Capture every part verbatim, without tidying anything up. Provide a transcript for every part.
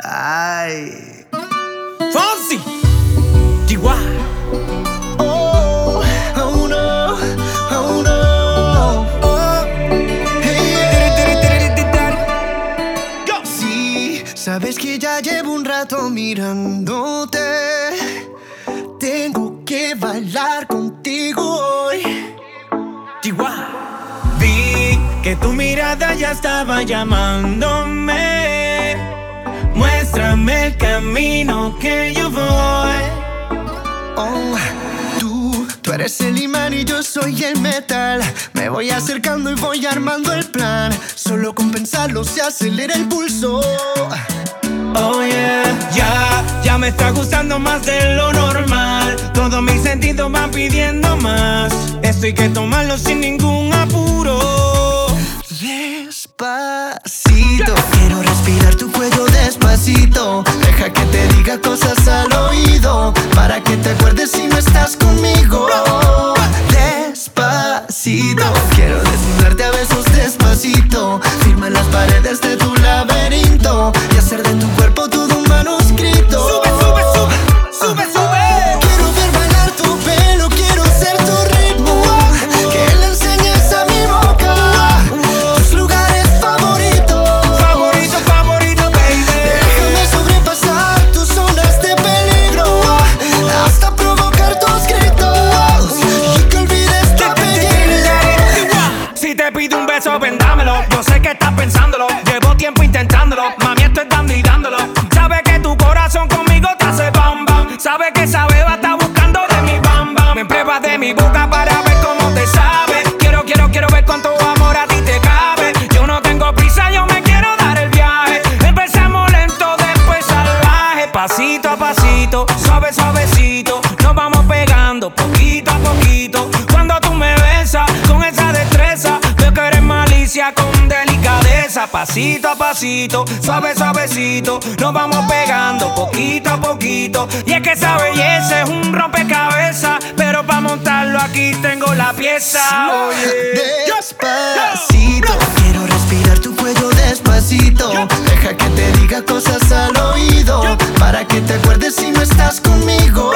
Ay. Fonsi, Chihuahua. Oh, oh no, oh no. Oh, hey. Go. Sí, sabes que ya llevo un rato mirándote. Tengo que bailar contigo hoy. Chihuahua. Vi que tu mirada ya estaba llamándome. Muéstrame el camino que yo voy. Oh, tú, tú eres el imán y yo soy el metal. Me voy acercando y voy armando el plan. Solo con pensarlo se acelera el pulso. Oh yeah, ya, ya me está gustando más de lo normal. Todos mis sentidos van pidiendo más. Esto hay que tomarlo sin ningún apuro. Despacito, quiero respirar tu cuello despacito. Deja que te diga cosas al oído, para que te acuerdes si no estás conmigo. Despacito, quiero desnudarte a besos despacito. Firma en las paredes de tu laberinto y hacer de tu cuerpo todo un manuscrito. Sube, sube, sube, sube, sube. Quiero ver bailar tu pelo, quiero ser tu ritmo. Que le enseñes a mi boca tus lugares favoritos. Favorito, favorito, baby. Déjame sobrepasar tus zonas de peligro, hasta provocar tus gritos y que olvides tu apellido. Si te pido un beso, ven dámelo. Yo sé que estás pensándolo, llevo tiempo intentándolo. Mami, estoy dando y dándolo. Sabe que tu corazón conmigo te hace bam bam. Sabe que esa beba está buscando de mi bam bam. Me pruebas de mi boca para ver cómo te sabe. Quiero, quiero, quiero ver cuánto amor a ti te cabe. Yo no tengo prisa, yo me quiero dar el viaje. Empezamos lento, después salvaje. Pasito a pasito, suave, suavecito. Nos vamos pegando poquito a poquito. Cuando tú me besas con esa destreza, veo que eres malicia con delicadeza. Pasito a pasito, suave, suavecito. Nos vamos pegando poquito a poquito. Y es que esa belleza es un rompecabezas, pero para montarlo aquí tengo la pieza. Oye. Despacito, quiero respirar tu cuello despacito. Deja que te diga cosas al oído, para que te acuerdes si no estás conmigo.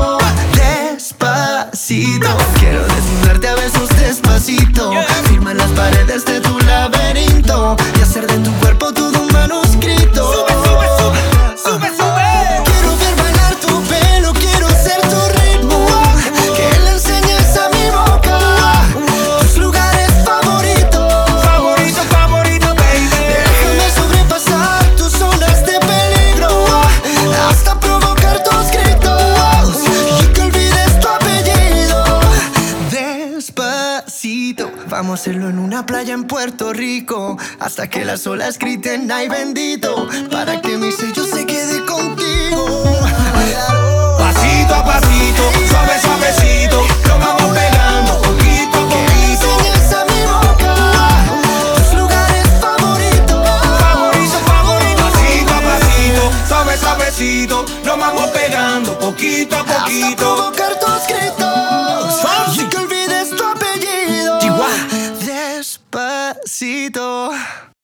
Despacito, quiero desnudarte a besos despacito. Firma en las paredes de tu laberinto y hacer de tu cuerpo todo un manuscrito. Sube, sube, sube, sube, sube. Quiero ver bailar tu pelo, quiero ser tu ritmo. Que le enseñes a mi boca tus lugares favoritos. Favorito, favorito, baby. Déjame sobrepasar tus zonas de peligro, hasta provocar tus gritos y que olvides tu apellido. Despacito, vamos a hacerlo en una playa en Puerto Rico, hasta que las olas griten ay bendito, para que mi sello se quede contigo. Pasito a pasito, suave, suavecito. Lo vamos pegando poquito a Que le poquito. enseñes a mi boca tus lugares favoritos. Favorito, favorito. Pasito a pasito, suave, suavecito. Lo vamos pegando poquito a Hasta poquito. provocar tus gritos Fonsi. y que olvides tu apellido. Chihuahua. Despacito.